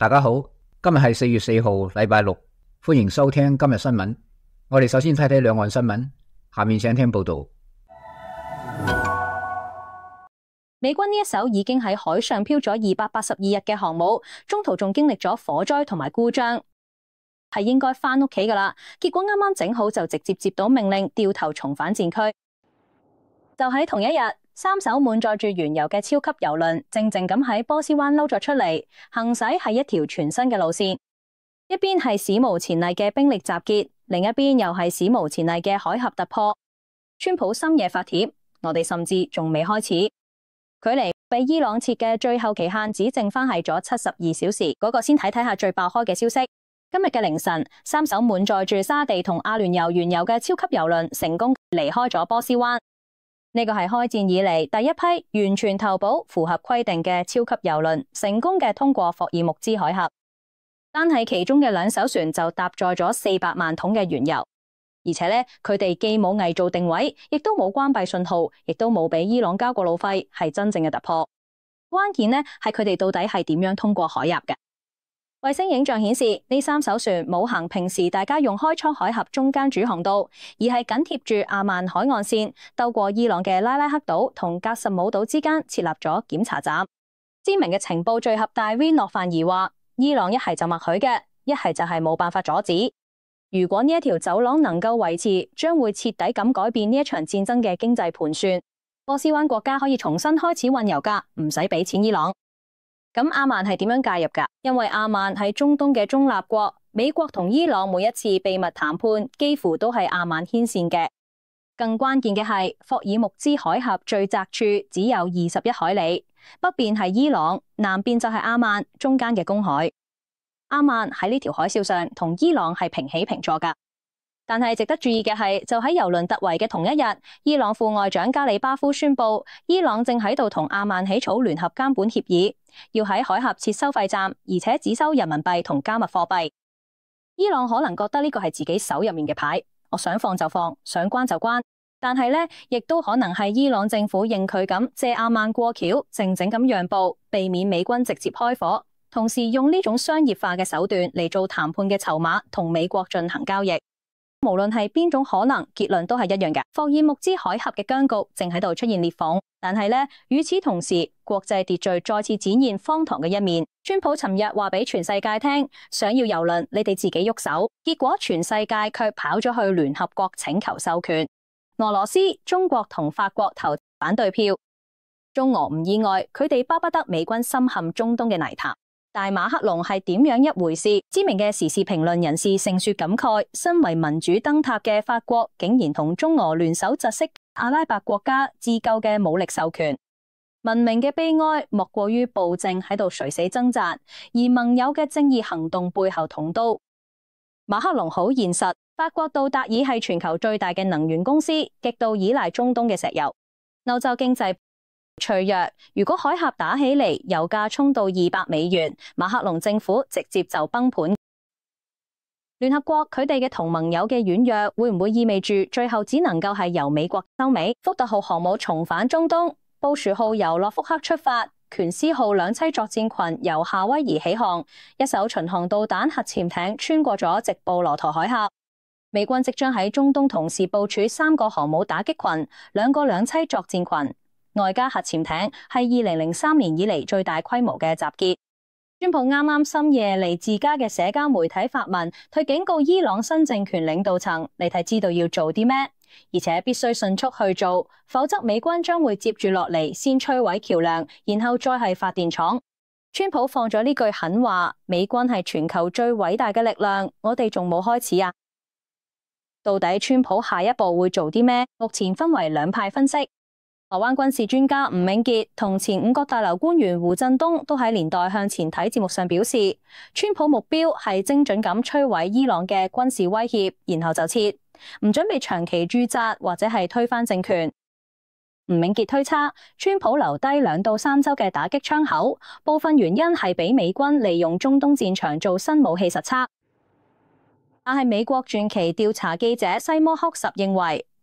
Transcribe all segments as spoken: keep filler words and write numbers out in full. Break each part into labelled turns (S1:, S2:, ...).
S1: 大家好，今日係四月四號，禮拜六，歡迎收聽今日新聞。我哋首先睇睇兩岸新聞，下面請聽報道。
S2: 美軍呢一艘已經喺海上漂咗二百八十二日嘅航母，中途仲經歷咗火災同埋故障，係應該翻屋企噶啦。結果啱啱整好就直接接到命令，掉頭重返戰區。就喺同一日，三艘滿載住原油嘅超級油輪靜靜咁喺波斯灣撈咗出嚟，行駛係一條全新嘅路線。一邊係史無前例嘅兵力集結，另一邊又係史無前例嘅海峽突破。川普深夜發帖，我哋甚至仲未開始。距離被伊朗設嘅最後期限只剩翻係咗七十二小時，嗰個先睇睇下最爆開嘅消息。今日嘅凌晨，三艘滿載住沙地同阿聯酋原油嘅超級油輪成功離開咗波斯灣。呢個係開戰以嚟第一批完全投保、符合規定嘅超級油輪，成功嘅通過霍爾木茲海峽。單係其中嘅兩艘船就搭載咗四百萬桶嘅原油，而且呢，佢哋既冇偽造定位，亦都冇關閉信號，亦都冇俾伊朗交過路費，係真正嘅突破。關鍵呢係佢哋到底係點樣通過海峽嘅？衛星影像顯示，呢三艘船冇行平時大家用開倉海峽中間主航道，而係緊貼住阿曼海岸線，兜過伊朗嘅拉拉克島同格什姆島之間設立咗檢查站。知名嘅情報最合大 V 諾范兒話，伊朗一係就默許嘅，一係就係冇辦法阻止。如果呢一條走廊能夠維持，將會徹底咁改變呢一場戰爭嘅經濟盤算。波斯灣國家可以重新開始運油價，唔使俾錢伊朗。咁阿曼係點樣介入㗎？因為阿曼係中東嘅中立國，美國同伊朗每一次秘密談判，幾乎都係阿曼牽線嘅。更關鍵嘅係，霍爾木茲海峽最窄處只有二十一海里，北邊係伊朗，南邊就係阿曼，中間嘅公海。阿曼喺呢條海嘯上同伊朗係平起平坐㗎。但係值得注意嘅係，就喺油輪突圍嘅同一日，伊朗副外長加里巴夫宣布，伊朗正喺度同阿曼起草聯合監管協議，要喺海峽設收費站，而且只收人民幣同加密貨幣。伊朗可能覺得呢個係自己手入面嘅牌，我想放就放，想關就關。但係呢，亦都可能係伊朗政府應佢咁借阿曼過橋，靜靜咁讓步，避免美軍直接開火，同時用呢種商業化嘅手段嚟做談判嘅籌碼，同美國進行交易。無論係邊種可能，結論都係一樣嘅。霍爾木茲海峽嘅僵局正喺度出現裂縫，但係呢，與此同時，國際秩序再次展現荒唐嘅一面。川普尋日話俾全世界聽，想要油輪，你哋自己喐手。結果全世界卻跑咗去聯合國請求授權。俄羅斯、中國同法國投反對票。中俄唔意外，佢哋巴不得美軍深陷中東嘅泥潭。但馬克龍係點樣一回事？知名嘅時事評論人士盛雪感慨，身為民主燈塔嘅法國，竟然同中俄聯手窒息阿拉伯國家自救嘅武力授權。文明嘅悲哀莫過於暴政喺度垂死掙扎，而盟友嘅正義行動背後捅刀。馬克龍好現實，法國杜達爾係全球最大嘅能源公司，極度依賴中東嘅石油。歐洲經濟脆弱，如果海峽打起嚟，油價衝到二百美元，馬克龍政府直接就崩盤。聯合國佢哋嘅同盟友嘅軟弱，會唔會意味住最後只能夠係由美國收尾？福特號航母重返中東，布殊號由諾福克出發，權斯號兩棲作戰群由夏威夷起航，一艘巡航導彈核潛艇穿過咗直布羅陀海峽。美軍即將喺中東同時部署三個航母打擊群，兩個兩棲作戰群。外加核潛艇係二零零三年以嚟最大規模嘅集結。川普啱啱深夜嚟自家嘅社交媒體發文，佢警告伊朗新政權領導層，你睇知道要做啲咩，而且必須迅速去做，否則美軍將會接住落嚟先摧毀橋樑，然後再係發電廠。川普放咗呢句狠話，美軍係全球最偉大嘅力量，我哋仲冇開始啊！到底川普下一步會做啲咩？目前分為兩派分析。台灣軍事專家吳銘傑同前五角大樓官員胡振東都喺年代向前睇節目上表示，川普目標係精準咁摧毀伊朗嘅軍事威脅，然後就撤，唔準備長期駐紮或者係推翻政權。吳銘傑推測，川普留低兩到三周嘅打擊窗口，部分原因係俾美軍利用中東戰場做新武器實測。但係美國傳奇調查記者西摩克什認為，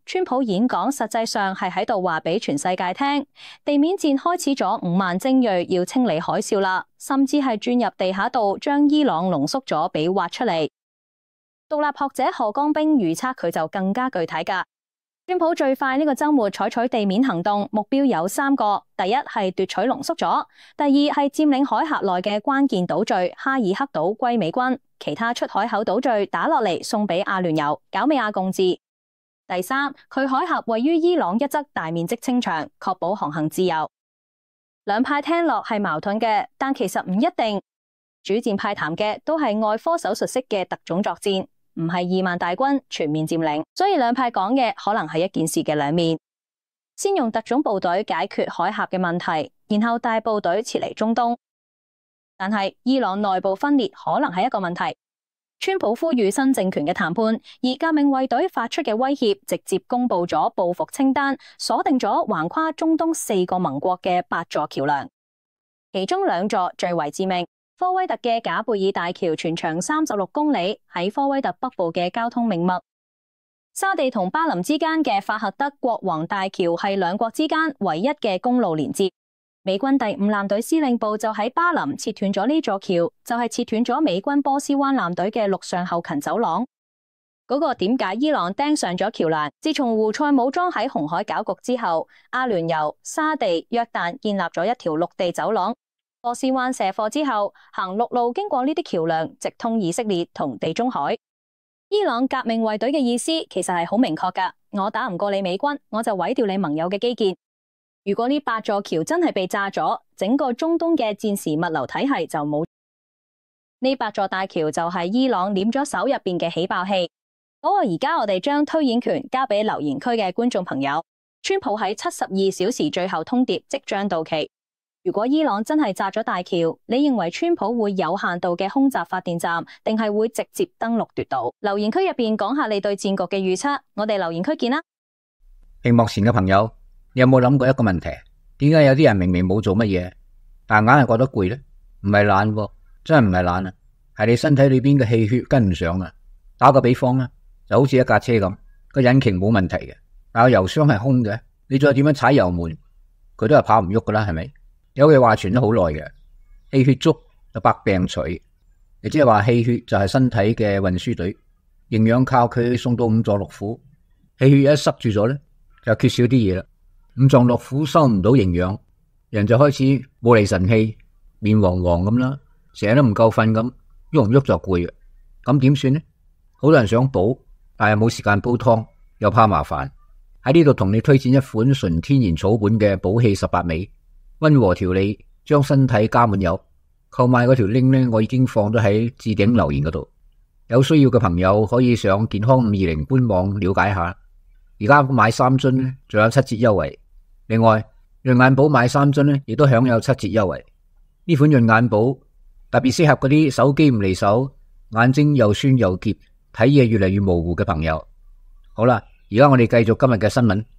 S2: 川普演講實際上係喺度話俾全世界聽，地面戰開始咗五萬精銳要清理海嘯啦，甚至係鑽入地下度將伊朗濃縮咗俾挖出嚟。獨立學者何江兵預測佢就更加具體㗎。川普最快呢個週末採取地面行動，目標有三個：第一係奪取濃縮咗，第二係佔領海峽內嘅關鍵島嶼哈爾克島歸美軍，其他出海口島嶼打落嚟送俾阿聯酋，搞美亞共治。第三，佢海峽位於伊朗一側大面積清場，確保航行自由。兩派聽落係矛盾嘅，但其實唔一定。主戰派談嘅都係外科手術式嘅特種作戰，唔係二萬大軍全面佔領，所以兩派講嘅可能係一件事嘅兩面。先用特種部隊解決海峽嘅問題，然後大部隊撤離中東。但係伊朗內部分裂可能係一個問題。川普呼籲新政權嘅談判，而革命衛隊發出嘅威脅直接公布咗報復清單，鎖定咗橫跨中東四個盟國嘅八座橋樑，其中兩座最為致命。科威特嘅賈貝爾大橋全長三十六公里，喺科威特北部嘅交通命脈。沙地同巴林之間嘅法赫德國王大橋係兩國之間唯一嘅公路連接。美軍第五艦隊司令部就喺巴林切斷咗呢座橋，就係、是、切斷咗美軍波斯灣艦隊嘅陸上後勤走廊。嗰、那個點解伊朗盯上咗橋樑？自從胡塞武裝喺紅海搞局之後，阿聯酋、沙地、約旦建立咗一條陸地走廊。波斯灣卸貨之後，行陸路經過呢啲橋樑，直通以色列同地中海。伊朗革命衛隊嘅意思其實係好明確㗎，我打唔過你美軍，我就毀掉你盟友嘅基建。如果呢八座橋真係被炸咗，整個中東嘅戰時物流體系就冇。呢八座大橋就係伊朗捏咗手入邊嘅起爆器。好啊，而家我哋將推演權交俾留言區嘅觀眾朋友。川普喺七十二小時最後通牒即將到期。如果伊朗真係炸咗大橋，你認為川普會有限度嘅空襲發電站，定係會直接登陸奪島？留言區入邊講下你對戰局嘅預測。我哋留言區見啦。
S1: 屏幕前嘅朋友，你有冇諗過一個問題？點解有啲人明明冇做乜嘢，但硬係覺得攰呢？唔係懶喎，真係唔係懶啊，係你身體裏邊嘅氣血跟唔上啊。打個比方啊，就好似一架車咁，個引擎冇問題嘅，但係油箱係空嘅，你再點樣踩油門，佢都係跑唔喐噶啦，係咪？有句話傳咗好耐嘅，氣血足就百病除，亦即係話氣血就係身體嘅運輸隊，營養靠佢送到五臟六腑，氣血一塞住咗咧，就缺少啲嘢啦。五臟六腑收唔到營養，人就開始冇厘神氣，面黃黃咁啦，成日都唔夠瞓咁，喐唔喐就攰嘅。咁點算呢？好多人想補，但係冇時間煲湯，又怕麻煩。喺呢度同你推薦一款純天然草本嘅補氣十八味，溫和調理，將身體加滿油。購買嗰條 link 呢，我已經放咗喺置頂留言嗰度，有需要嘅朋友可以上健康五二零官網了解下。而家買三樽呢，仲有七折優惠。另外，潤眼寶買三樽呢，亦都享有七折優惠。呢款潤眼寶特別適合嗰啲手機唔離手、眼睛又酸又澀、睇嘢越嚟越模糊嘅朋友。好啦，而家我哋繼續今日嘅新聞。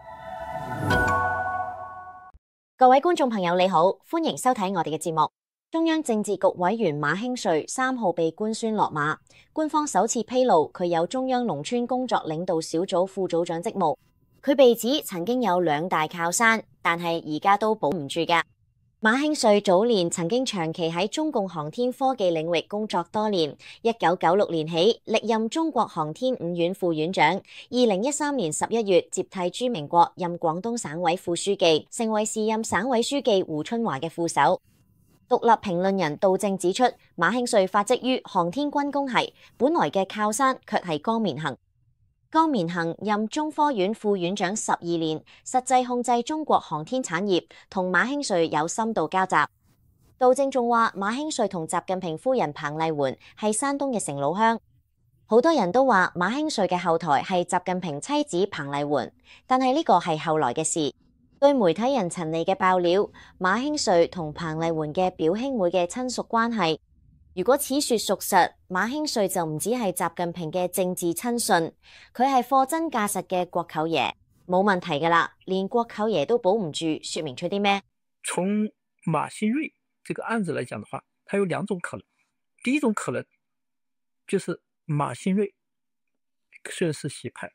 S3: 各位觀眾朋友你好，歡迎收睇我哋嘅節目。中央政治局委員馬興瑞三號被官宣落馬，官方首次披露佢有中央農村工作領導小組副組長職務。佢被指曾經有兩大靠山，但係而家都保唔住㗎。馬興瑞早年曾經長期喺中共航天科技領域工作多年，一九九六年起歷任中國航天五院副院長，二零一三年十一月接替朱明國任廣東省委副書記，成為時任省委書記胡春華嘅副手。獨立評論人杜正指出，馬興瑞發跡於航天軍工系，本來嘅靠山卻係江綿恒。江綿恒任中科院副院長十二年，實際控制中國航天產業，同馬興瑞有深度交集。杜正仲話，馬興瑞同習近平夫人彭麗媛係山東嘅成老鄉，好多人都話馬興瑞嘅後台係習近平妻子彭麗媛，但係呢個係後來嘅事。對媒體人陳莉嘅爆料，馬興瑞同彭麗媛嘅表兄妹嘅親屬關係，如果此說屬實，馬興瑞就唔止係習近平嘅政治親信，佢係貨真價實嘅國舅爺，冇問題噶啦，連國舅爺都保唔住，說明出啲咩？
S4: 從馬興瑞這個案子來講的話，它有兩種可能。第一種可能就是馬興瑞雖然是習派，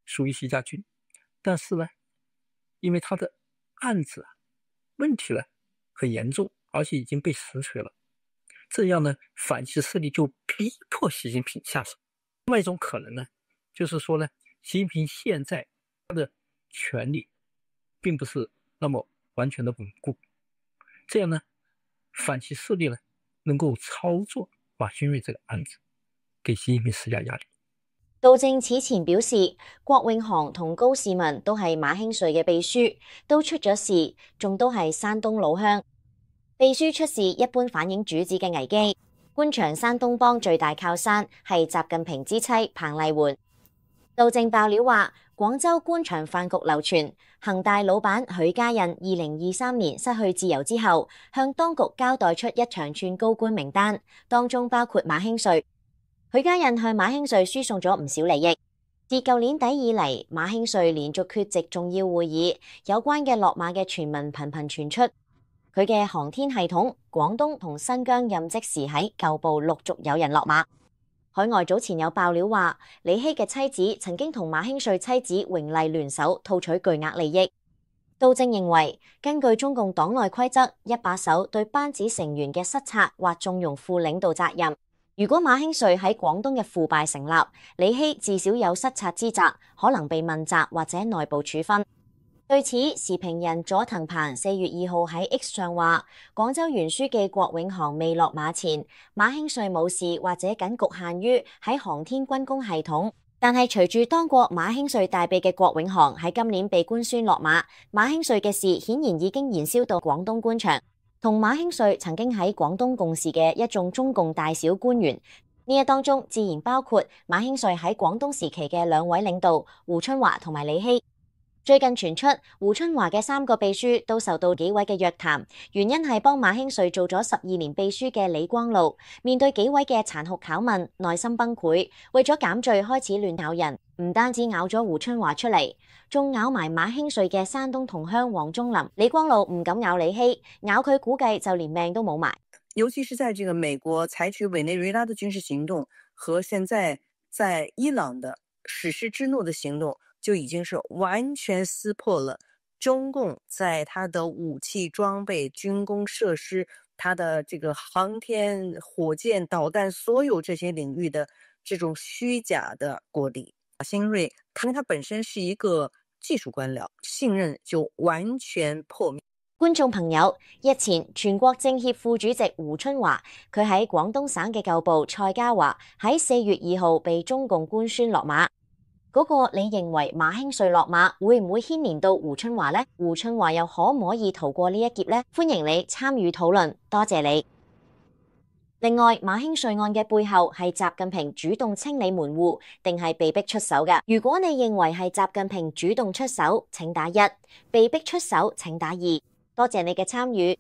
S4: 属于习家军，但是呢，因为他的案子啊问题呢很严重，而且已经被实锤了，这样呢，反习势力就逼迫习近平下手。另外一种可能呢，就是说呢，习近平现在他的权力并不是那么完全的稳固，这样呢，反习势力呢能夠操作馬興瑞這個案子，給習近平施加壓力。
S3: 杜正此前表示，郭永航同高士文都係馬興瑞嘅秘書，都出咗事，仲都係山東老鄉。秘書出事一般反映主子嘅危機。官場山東幫最大靠山係習近平之妻彭麗媛。杜正爆料話，廣州官場飯局流傳，恒大老闆許家印二零二三年失去自由之後，向當局交代出一長串高官名單，當中包括馬興瑞。許家印向馬興瑞輸送咗唔少利益。自舊年底以嚟，馬興瑞連續缺席重要會議，有關嘅落馬嘅傳聞頻頻傳出。佢嘅航天系統、廣東同新疆任職時喺舊部陸續有人落馬。海外早前有爆料話，李希嘅妻子曾經同馬興瑞妻子榮麗聯手套取巨額利益。杜正認為，根據中共黨內規則，一把手對班子成員嘅失策或縱容副領導責任。如果馬興瑞喺廣東嘅腐敗成立，李希至少有失策之責，可能被問責或者內部處分。對此，時評人佐藤鵬四月二號喺 X 上話，廣州原書記郭永航未落馬前，馬興瑞冇事或者僅局限於喺航天軍工系統。但係隨住當國馬興瑞大秘嘅郭永航喺今年被官宣落馬，馬興瑞嘅事顯然已經燃燒到廣東官場。同馬興瑞曾經喺廣東共事嘅一眾中共大小官員，呢一當中自然包括馬興瑞喺廣東時期嘅兩位領導胡春華同埋李希。最近傳出胡春華嘅三個秘書都受到紀委嘅約談，原因係幫馬興瑞做咗十二年秘書嘅李光祿，面對紀委嘅殘酷拷問，內心崩潰，為咗減罪開始亂咬人，唔單止咬咗胡春華出嚟，仲咬埋馬興瑞嘅山東同鄉王忠林。李光祿唔敢咬李希，咬佢估計就連命都冇埋。
S5: 尤其是在這個美國採取委內瑞拉的軍事行動和現在在伊朗的史詩之怒的行動，就已經是完全撕破了中共在它的武器裝備、軍工設施、它的這個航天、火箭、導彈所有這些領域的這種虛假的國力。馬興瑞，因為他本身是一個技術官僚，信任就完全破滅。
S3: 觀眾朋友，日前全國政協副主席胡春華，佢喺廣東省嘅舊部蔡家華喺四月二號被中共官宣落馬。嗰個你認為馬興瑞落馬會唔會牽連到胡春華呢？胡春華又可唔可以逃過呢一劫呢？歡迎你參與討論，多謝你。另外，馬興瑞案嘅背後係習近平主動清理門戶，定係被逼出手嘅？如果你認為係習近平主動出手，請打一；被逼出手，請打二。多謝你嘅參與。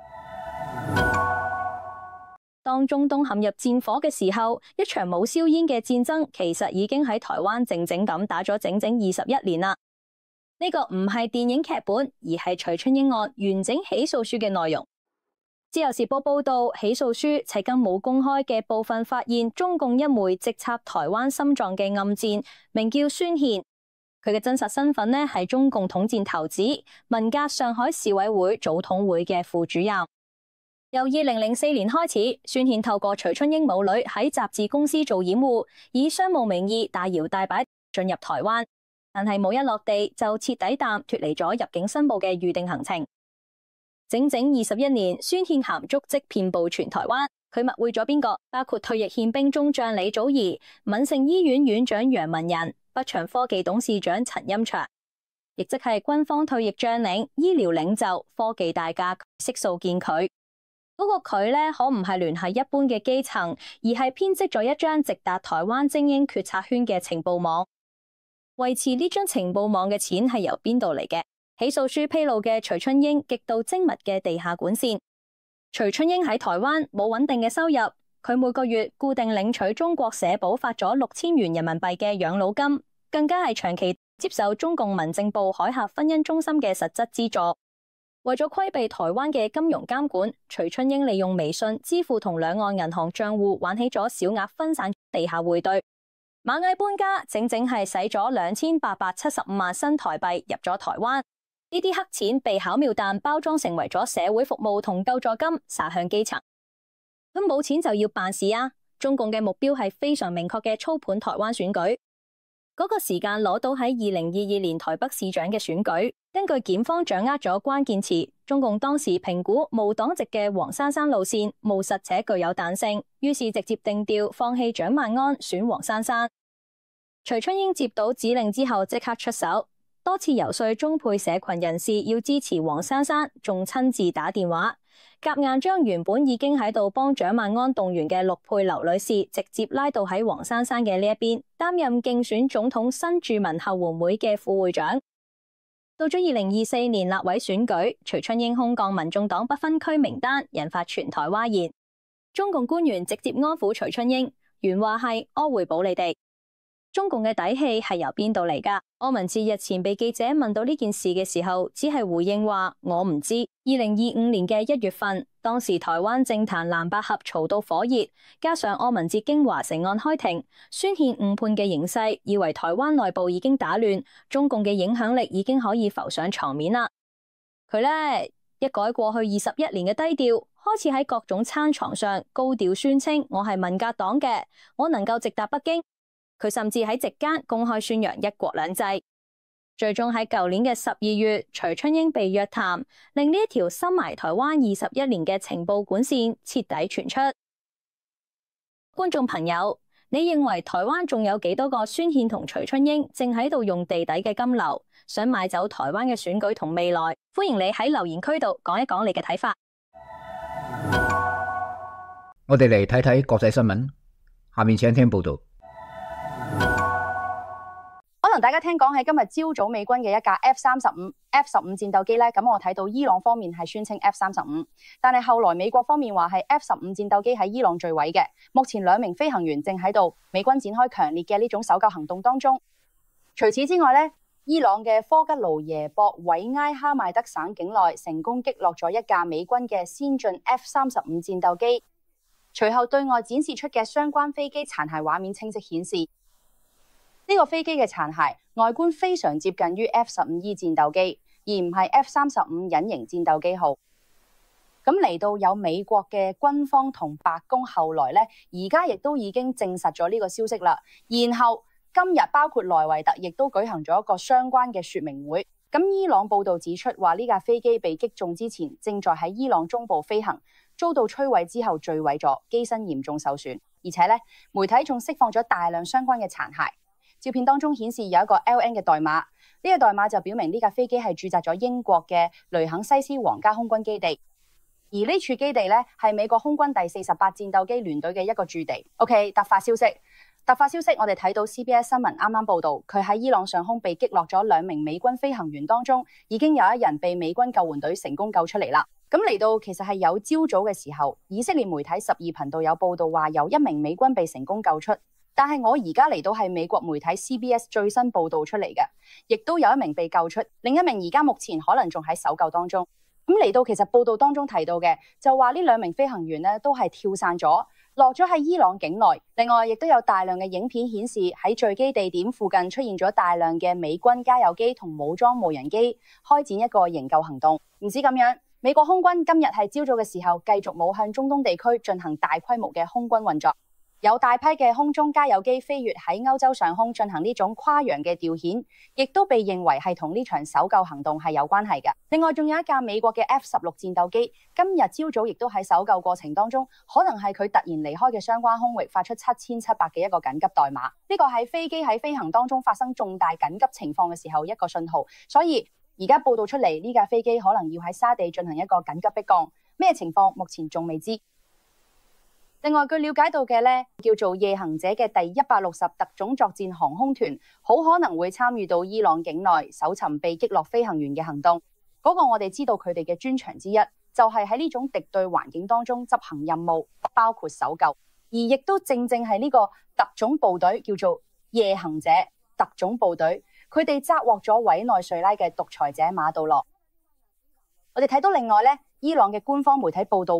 S2: 當中東陷入戰火嘅時候，一場冇硝煙嘅戰爭其實已經喺台灣靜靜咁打咗整整二十一年啦。呢個唔係電影劇本，而係徐春英案完整起訴書嘅內容。自由時報報道，起訴書迄今冇公開嘅部分發現中共一枚直插台灣心臟嘅暗箭，名叫孫憲。佢嘅真實身份呢係中共統戰頭子，文革上海市委會組統會嘅副主任。由二零零四年開始，孫憲透過徐春英母女喺雜誌公司做掩護，以商務名義大搖大擺進入台灣，但係冇一落地就徹底淡脫離咗入境申報嘅預定行程。整整二十一年，孫憲鹹足跡遍佈全台灣。佢密會咗邊個？包括退役憲兵中將李祖兒、敏盛醫院院長楊文仁、北翔科技董事長陳欽祥，亦即係軍方退役將領、醫療領袖、科技大家悉數見佢。嗰、那個佢呢，可唔係聯繫一般嘅基層，而係編織咗一張直達台灣精英決策圈嘅情報網。維持呢張情報網嘅錢係由邊度嚟嘅？起訴書披露嘅徐春英極度精密嘅地下管線。徐春英喺台灣冇穩定嘅收入，佢每個月固定領取中國社保發咗六千元人民幣嘅養老金，更加係長期接受中共民政部海峽婚姻中心嘅實質資助。為咗規避台灣嘅金融監管，徐春英利用微信支付同兩岸銀行賬戶玩起咗小額分散地下匯兌。 螞蟻搬家整整係使咗兩千八百七十五萬新台幣入咗台灣，呢啲黑錢被巧妙彈包裝成為咗社會服務同救助金，撒向基層。咁冇錢就要辦事啊！中共嘅目標係非常明確嘅操盤台灣選舉。嗰個時間攞到喺二零二二年台北市長嘅選舉，根據檢方掌握咗關鍵詞，中共當時評估無黨籍嘅黃珊珊路線務實且具有彈性，於是直接定調放棄蔣萬安選黃珊珊。徐春英接到指令之後即刻出手，多次游說中配社群人士要支持黃珊珊，仲親自打電話夾硬將原本已經喺度幫蔣萬安動員嘅陸配劉女士直接拉到喺黃珊珊嘅呢一邊，擔任競選總統新住民後援會嘅副會長。到咗二零二四年立委選舉，徐春英空降民眾黨不分區名單，引發全台譁然。中共官員直接安撫徐春英，原話係我會保你哋。中共嘅底氣係由邊度嚟㗎？柯文哲日前被記者問到呢件事嘅時候，只係回應話我唔知。二零二五年嘅一月份，當時台灣政壇藍白合嘈到火熱，加上柯文哲經華城案開庭，宣憲誤判嘅形勢，以為台灣內部已經打亂，中共嘅影響力已經可以浮上床面啦。佢呢，一改過去二十一年嘅低調，開始喺各種餐床上高調宣稱我係文革黨嘅，我能夠直達北京。佢甚至喺席間公開宣揚一國兩制，最終喺舊年嘅十二月，徐春英被約談，令呢一條深埋台灣二十一年嘅情報管線徹底傳出。觀眾朋友，你認為台灣仲有幾多個孫憲同徐春英正喺度用地底嘅金流，想買走台灣嘅選舉同未來？歡迎你喺留言區度講一講你嘅睇法。
S1: 我哋嚟睇睇國際新聞，下面請聽報道。
S6: 可能大家聽講喺今日朝早美軍嘅一架 F 三十五 F 十五戰鬥機咧，咁我睇到伊朗方面係宣稱 F 三十五，但係後來美國方面話係 F 十五戰鬥機喺伊朗墜毀嘅。目前兩名飛行員正喺度美軍展開強烈嘅呢種搜救行動當中。除此之外咧，伊朗嘅科吉盧耶博韋埃哈邁德省境內成功擊落咗一架美軍嘅先進 F 三十五戰鬥機，隨後對外展示出嘅相關飛機殘骸畫面清晰顯示，呢個飛機嘅殘骸外觀非常接近於 F 十五 E 戰鬥機，而唔係 F 三十五隱形戰鬥機號。咁嚟到有美國嘅軍方同白宮後來呢，而家亦都已經證實咗呢個消息啦。然後今日包括萊維特亦都舉行咗一個相關嘅說明會。咁伊朗報道指出話呢架飛機被擊中之前，正在喺伊朗中部飛行，遭到摧毀之後墜毀咗，機身嚴重受損。而且呢，媒體仲釋放咗大量相關嘅殘骸。照片當中顯示有一個 L N 嘅代碼，呢個代碼就表明呢架飛機係駐紮咗英國嘅雷肯西斯皇家空軍基地，而呢處基地呢，係美國空軍第四十八戰鬥機聯隊嘅一個駐地。OK， 突發消息，突發消息，我哋睇到 C B S 新聞啱啱報道，佢喺伊朗上空被擊落咗兩名美軍飛行員當中，已經有一人被美軍救援隊成功救出嚟啦。咁嚟到其實係有朝早嘅時候，以色列媒體十二頻道有報道話有一名美軍被成功救出。但係我而家嚟到係美國媒體 C B S 最新報道出嚟嘅，亦都有一名被救出，另一名而家目前可能仲喺搜救當中。咁嚟到其實報道當中提到嘅，就話呢兩名飛行員呢都係跳傘咗，落咗喺伊朗境內。另外亦都有大量嘅影片顯示喺墜機地點附近出現咗大量嘅美軍加油機同武裝無人機，開展一個營救行動。唔止咁樣，美國空軍今日係朝早嘅時候繼續冇向中東地區進行大規模嘅空軍運作。有大批嘅空中加油機飛越喺歐洲上空進行呢種跨洋嘅調遣，亦都被認為係同呢場搜救行動係有關係嘅。另外仲有一架美國嘅 F 十六戰鬥機，今日朝早亦都喺搜救過程當中，可能係佢突然離開嘅相關空域發出七千七百嘅一個緊急代碼。呢個係飛機喺飛行當中發生重大緊急情況嘅時候一個信號，所以而家報道出嚟呢架飛機可能要喺沙地進行一個緊急迫降，咩情況目前仲未知。另外據了解到嘅呢，叫做夜行者嘅第一百六十特種作戰航空團，好可能會參與到伊朗境內搜尋被擊落飛行員嘅行動。嗰個我哋知道佢哋嘅專長之一，就係喺呢種敵對環境當中執行任務，包括搜救。而亦都正正係呢個特種部隊叫做夜行者特種部隊，佢哋抓獲咗委內瑞拉嘅獨裁者馬杜羅。我哋睇到另外呢，伊朗嘅官方媒體報道話，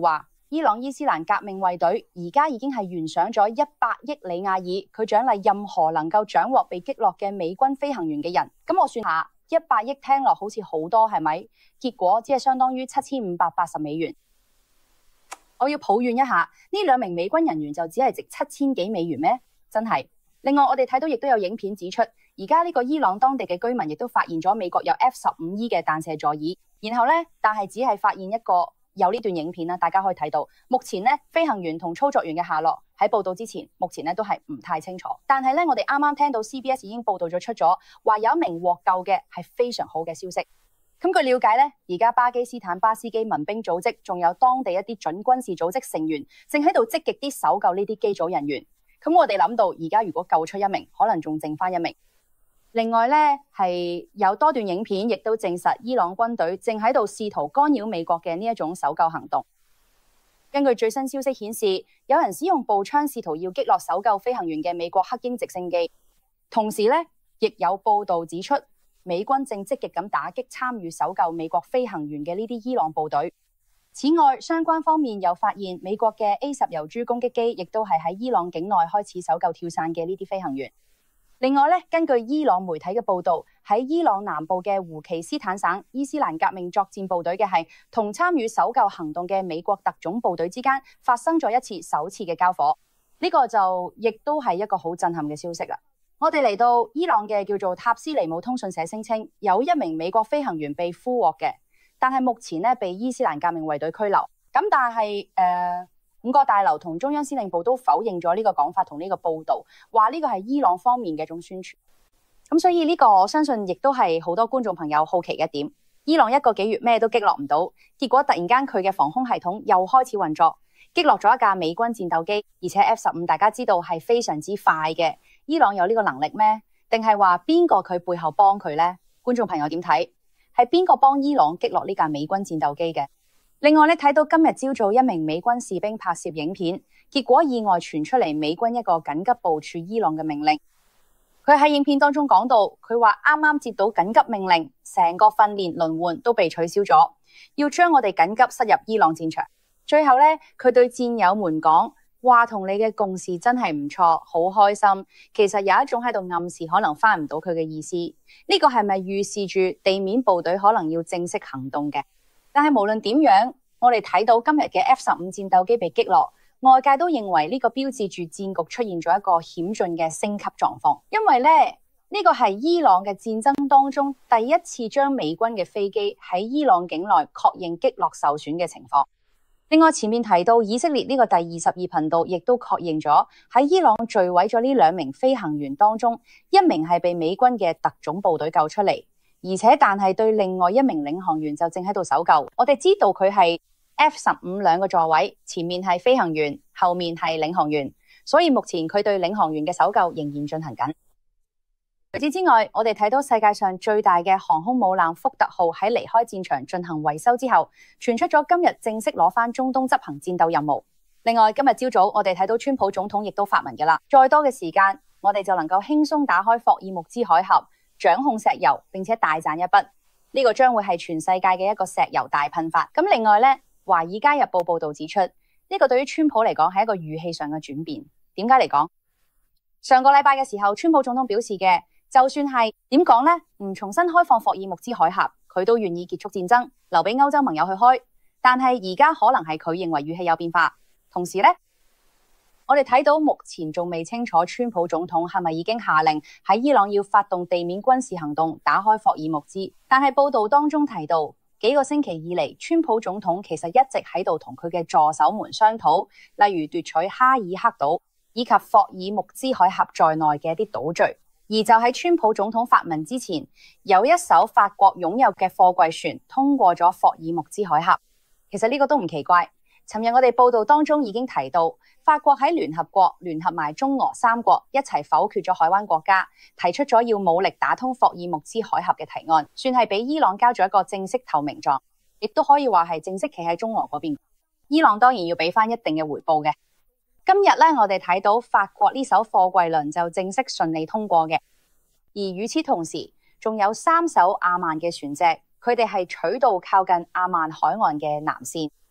S6: 伊朗伊斯蘭革命衛隊而家已經係懸賞咗一百億里亞爾，佢獎勵任何能夠掌獲被擊落嘅美軍飛行員嘅人。咁我算下，一百億聽落好似好多，係咪？結果只係相當於七千五百八十美元。我要抱怨一下，呢兩名美軍人員就只係值七千幾美元咩？真係。另外，我哋睇到亦都有影片指出，而家呢個伊朗當地嘅居民亦都發現咗美國有 F 十五 E 嘅彈射座椅，然後呢，但係只係發現一個。有呢段影片啦，大家可以睇到。目前呢，飛行員同操作員嘅下落喺報道之前，目前呢都係唔太清楚。但係呢，我哋啱啱聽到 C B S 已經報道咗出咗，話有一名獲救嘅係非常好嘅消息。咁據了解呢，而家巴基斯坦巴斯基民兵組織仲有當地一啲準軍事組織成員，正喺度積極啲搜救呢啲機組人員。咁我哋諗到，而家如果救出一名，可能仲剩翻一名。另外呢，係有多段影片亦都證實伊朗軍隊正喺度試圖干擾美國嘅呢一種搜救行動。根據最新消息顯示，有人使用步槍試圖要擊落搜救飛行員嘅美國黑鷹直升機。同時呢，亦有報道指出，美軍正積極咁打擊參與搜救美國飛行員嘅呢啲伊朗部隊。此外，相關方面又發現美國嘅 A 十遊珠攻擊機亦都係喺伊朗境內開始搜救跳傘嘅呢啲飛行員。另外咧，根據伊朗媒體嘅報道，喺伊朗南部嘅胡奇斯坦省伊斯蘭革命作戰部隊嘅係同參與搜救行動嘅美國特種部隊之間發生咗一次首次嘅交火，呢、這個就亦都係一個好震撼嘅消息啦。我哋嚟到伊朗嘅叫做塔斯尼姆通訊社聲稱，有一名美國飛行員被俘獲嘅，但係目前呢被伊斯蘭革命衛隊拘留。咁但係誒。呃五角大樓同中央司令部都否認咗呢個講法同呢個報道，話呢個係伊朗方面嘅一種宣傳。咁所以呢個我相信亦都係好多觀眾朋友好奇嘅一點。伊朗一個幾月咩都擊落唔到，結果突然間佢嘅防空系統又開始運作，擊落咗一架美軍戰鬥機，而且 F 十五大家知道係非常之快嘅。伊朗有呢個能力咩？定係話邊個佢背後幫佢呢？觀眾朋友點睇？係邊個幫伊朗擊落呢架美軍戰鬥機嘅？另外咧，睇到今日朝早一名美軍士兵拍攝影片，結果意外傳出嚟美軍一個緊急部署伊朗嘅命令。佢喺影片當中講到，佢話啱啱接到緊急命令，成個訓練輪換都被取消咗，要將我哋緊急塞入伊朗戰場。最後咧，佢對戰友們講話，同你嘅共事真係唔錯，好開心。其實有一種喺度暗示可能翻唔到佢嘅意思。呢個係咪預示住地面部隊可能要正式行動嘅？但係無論點樣，我哋睇到今日嘅 F 十五戰鬥機被擊落，外界都認為呢個標誌住戰局出現咗一個險峻嘅升級狀況。因為咧，呢個係伊朗嘅戰爭當中第一次將美軍嘅飛機喺伊朗境內確認擊落受損嘅情況。另外，前面提到以色列呢個第二十二頻道亦都確認咗喺伊朗墜毀咗呢兩名飛行員當中，一名係被美軍嘅特種部隊救出嚟。而且，但係對另外一名領航員就正喺度搜救。我哋知道佢係 F 十五兩個座位，前面係飛行員，後面係領航員，所以目前佢對領航員嘅搜救仍然進行緊。除此之外，我哋睇到世界上最大嘅航空母艦福特號喺離開戰場進行維修之後，傳出咗今日正式攞返中東執行戰鬥任務。另外，今日朝早我哋睇到川普總統亦都發文嘅啦，再多嘅時間，我哋就能夠輕鬆打開霍爾木茲海峽，掌控石油，並且大賺一筆。呢個將會係全世界嘅一個石油大噴發。咁另外呢，華爾街日報報道指出，呢個對於川普嚟講係一個語氣上嘅轉變。點解嚟講？上個禮拜嘅時候，川普總統表示嘅，就算係點講呢，唔重新開放霍爾木茲海峽，佢都願意結束戰爭，留俾歐洲盟友去開。但係而家可能係佢認為語氣有變化。同時呢，我哋睇到目前仲未清楚川普總統係咪已經下令喺伊朗要發動地面軍事行動，打開霍爾木茲。但係報道當中提到，幾個星期以嚟，川普總統其實一直喺度同佢嘅助手們商討，例如奪取哈爾克島以及霍爾木茲海峽在內嘅一啲島嶼。而就喺川普總統發文之前，有一艘法國擁有嘅貨櫃船通過咗霍爾木茲海峽。其實呢個都唔奇怪。尋日我哋報道當中已經提到，法國喺聯合國聯合埋中俄三國一齊否決咗海灣國家，提出咗要武力打通霍爾木茲海峽嘅提案，算係俾伊朗交咗一個正式投名狀，亦都可以話係正式企喺中俄嗰邊。伊朗當然要俾翻一定嘅回報嘅。今日咧，我哋睇到法國呢艘貨櫃輪就正式順利通過嘅，而與此同時，仲有三艘阿曼嘅船隻，佢哋係取道靠近阿曼海岸嘅南線。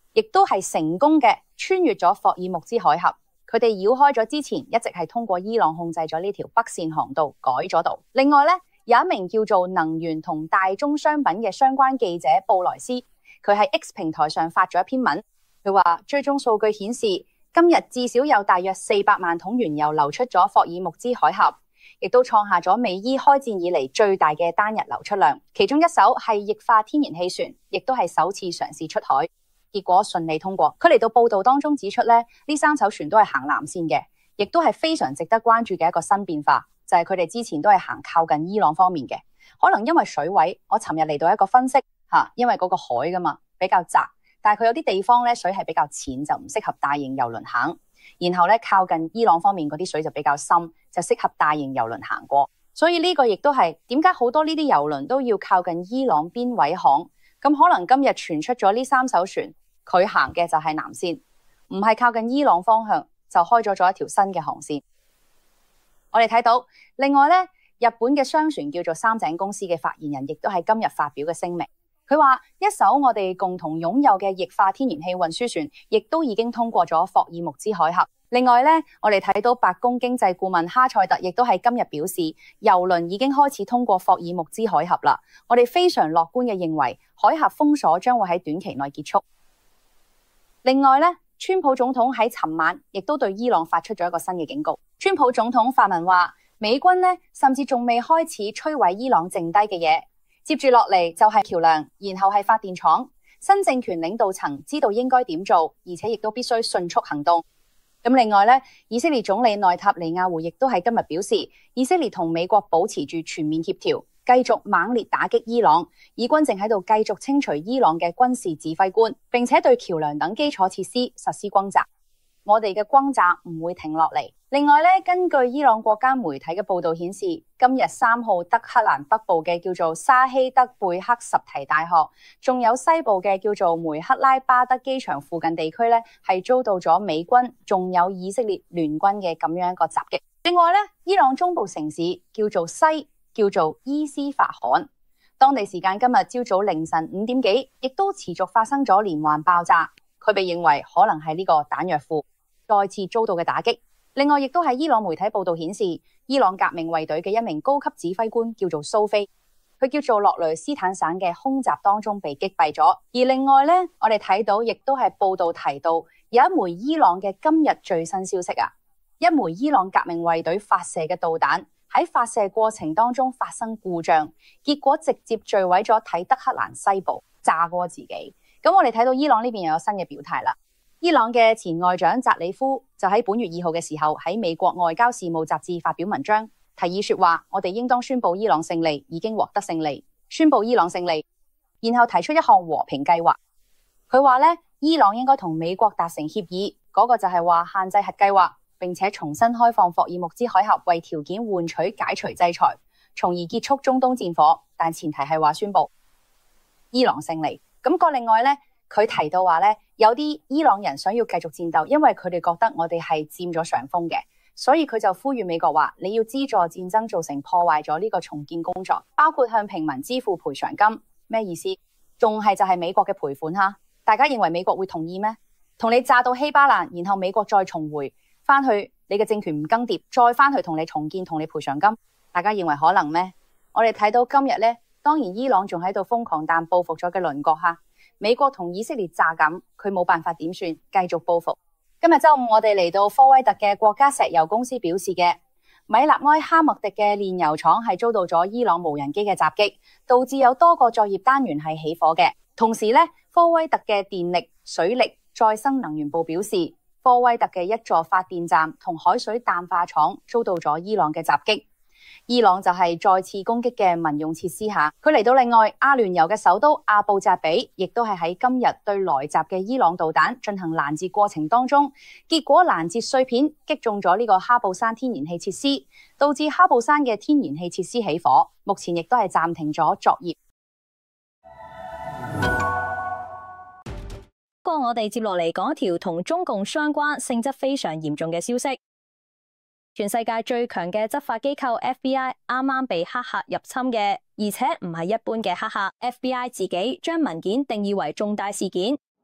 S6: 亦都係成功嘅穿越咗霍爾木茲海峽。佢哋繞開咗之前一直係通過伊朗控制咗呢條北線航道，改咗道。另外咧，有一名叫做能源同大宗商品嘅相關記者布萊斯，佢喺 X 平台上發咗一篇文，佢話追蹤數據顯示，今日至少有大約四百萬桶原油流出咗霍爾木茲海峽，亦都創下咗美伊開戰以嚟最大嘅單日流出量。其中一艘係液化天然氣船，亦都係首次嘗試出海。結果順利通過。佢嚟到報道當中指出咧，呢三艘船都係行南線嘅，亦都係非常值得關注嘅一個新變化，就係佢哋之前都係行靠近伊朗方面嘅。可能因為水位，我尋日嚟到一個分析吓，因為嗰個海噶嘛比較窄，但係佢有啲地方咧水係比較淺，就唔適合大型郵輪行。然後咧靠近伊朗方面嗰啲水就比較深，就適合大型郵輪行過。所以呢個亦都係點解好多呢啲郵輪都要靠近伊朗邊位航。咁可能今日傳出咗呢三艘船，佢行嘅就係南線，唔係靠近伊朗方向，就開咗咗一條新嘅航線。我哋睇到另外咧，日本嘅商船叫做三井公司嘅發言人亦都係今日發表嘅聲明，佢話一艘我哋共同擁有嘅液化天然氣運輸船，亦都已經通過咗霍爾木茲海峽。另外咧，我哋睇到白宮經濟顧問哈塞特亦都係今日表示，郵輪已經開始通過霍爾木茲海峽啦。我哋非常樂觀嘅認為，海峽封鎖將會喺短期內結束。另外咧，川普總統喺尋晚亦都對伊朗發出咗一個新嘅警告。川普總統發文話，美軍咧甚至仲未開始摧毀伊朗剩低嘅嘢，接住落嚟就係橋樑，然後係發電廠。新政權領導層知道應該點做，而且亦都必須迅速行動。咁另外咧，以色列總理內塔尼亞胡亦都係今日表示，以色列同美國保持住全面協調，繼續猛烈打擊伊朗。以軍正喺度繼續清除伊朗嘅軍事指揮官，並且對橋樑等基礎設施實施轟炸。我哋嘅轟炸唔會停落嚟。另外咧，根據伊朗國家媒體嘅報道顯示，今日三號德黑蘭北部嘅叫做沙希德貝克什提大學，仲有西部嘅叫做梅克拉巴德機場附近地區咧，係遭到咗美軍仲有以色列聯軍嘅咁樣一個襲擊。另外咧，伊朗中部城市叫做西，叫做伊斯法罕，當地時間今日朝早凌晨五點幾，亦都持續發生咗連環爆炸。佢被認為可能係呢個彈藥庫再次遭到嘅打擊。另外，亦都係伊朗媒體報道顯示，伊朗革命衛隊嘅一名高級指揮官叫做蘇菲，佢叫做洛雷斯坦省嘅空襲當中被擊斃咗。而另外呢，我哋睇到亦都係報道提到有一枚伊朗嘅今日最新消息啊，一枚伊朗革命衛隊發射嘅導彈喺發射過程當中發生故障，結果直接墜毀咗睇德黑蘭西部，炸過自己。咁我哋睇到伊朗呢邊又有新嘅表態啦。伊朗嘅前外長扎里夫就喺本月二號嘅時候喺美國外交事務雜誌發表文章，提議說話，我哋應當宣布伊朗勝利，已經獲得勝利，宣布伊朗勝利，然後提出一項和平計劃。佢話咧，伊朗應該同美國達成協議，嗰個就係話限制核計劃，並且重新開放霍爾木茲海峽，為條件換取解除制裁，從而結束中東戰火。但前提係話宣布伊朗勝利。咁個另外咧，佢提到話咧，有啲伊朗人想要繼續戰鬥，因為佢哋覺得我哋係佔咗上風嘅，所以佢就呼籲美國話，你要資助戰爭造成破壞咗呢個重建工作，包括向平民支付賠償金。咩意思？仲係就係美國嘅賠款哈？大家認為美國會同意咩？同你炸到稀巴爛，然後美國再重回翻去，你嘅政權唔更迭，再翻去同你重建，同你賠償金，大家認為可能咩？我哋睇到今日呢，當然伊朗仲喺度瘋狂但報復咗嘅鄰國哈。美國同以色列炸咁，佢冇辦法點算，繼續報復。今日周五我哋嚟到科威特嘅國家石油公司表示嘅米納埃哈默迪嘅煉油廠係遭到咗伊朗無人機嘅襲擊，導致有多個作業單元係起火嘅。同時呢，科威特嘅電力、水力、再生能源部表示，科威特嘅一座發電站同海水淡化廠遭到咗伊朗嘅襲擊。伊朗就係再次攻擊嘅民用設施下，佢嚟到另外阿聯酋嘅首都阿布扎比，亦都係喺今日對來襲嘅伊朗導彈進行攔截過程當中，結果攔截碎片擊中咗呢個哈布山天然氣設施，導致哈布山嘅天然氣設施起火，目前亦都係暫停咗作業。
S2: 不過我哋接落嚟講一條同中共相關、性質非常嚴重嘅消息。全世界最強嘅執法機構 F B I 啱啱被黑客入侵嘅，而且唔係一般嘅黑客。F B I 自己將文件定義為重大事件，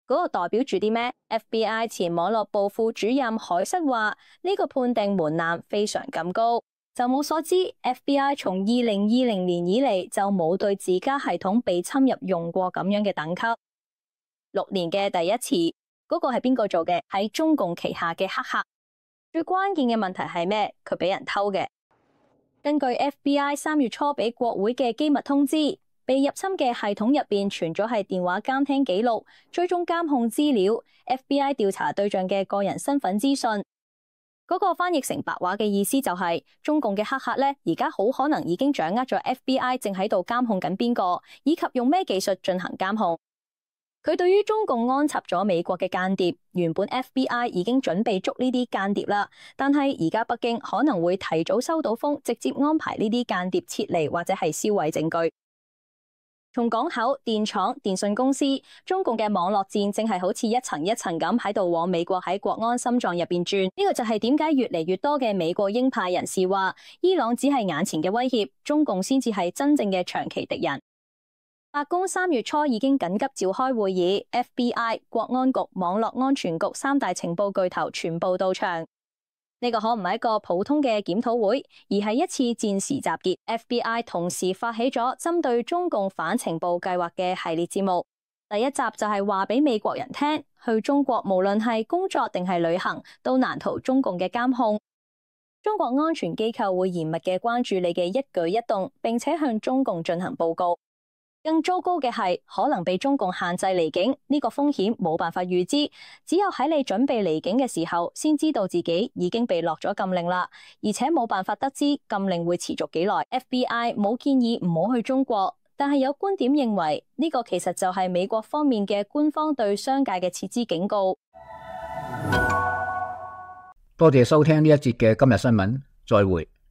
S2: 嗰個代表住啲咩 ？F B I 前網絡部副主任海瑟話：呢個判定門檻非常咁高。就我所知 ，F B I 從二零二零年以嚟就冇對自家系統被侵入用過咁樣嘅等級。六年嘅第一次，嗰個係邊個做嘅？喺中共旗下嘅黑客。最關鍵嘅問題係咩？佢俾人偷嘅。根據 F B I 三月初俾國會嘅機密通知，被入侵嘅系統入邊存咗係電話監聽記錄、追蹤監控資料、F B I 調查對象嘅個人身份資訊。嗰個翻譯成白話嘅意思就係，中共嘅黑客咧，而家好可能已經掌握咗 F B I 正喺度監控緊邊個，以及用咩技術進行監控。佢對於中共安插咗美國嘅間諜，原本 F B I 已經準備捉呢啲間諜啦，但係而家北京可能會提早收到風，直接安排呢啲間諜撤離或者係銷毀證據。從港口、電廠、電信公司，中共嘅網絡戰正係好似一層一層咁喺度往美國喺國安心臟入邊轉。呢個就係點解越嚟越多嘅美國鷹派人士話，伊朗只係眼前嘅威脅，中共先至係真正嘅長期敵人。白宮三月初已經緊急召開會議 ，F B I、國安局、網絡安全局三大情報巨頭全部到場。呢個可唔係一個普通嘅檢討會，而係一次戰時集結。F B I 同時發起咗針對中共反情報計劃嘅系列節目。第一集就係話俾美國人聽，去中國無論係工作定係旅行，都難逃中共嘅監控。中國安全機構會嚴密嘅關注你嘅一舉一動，並且向中共進行報告。更糟糕嘅係，可能被中共限制離境，呢個風險冇辦法預知，只有喺你準備離境嘅時候，先知道自己已經被落咗禁令啦，而且冇辦法得知禁令會持續幾耐。F B I 冇建議唔好去中國，但係有觀點認為呢個其實就係美國方面嘅官方對商界嘅撤資警告。
S1: 多謝收聽呢一節嘅今日新聞，再會。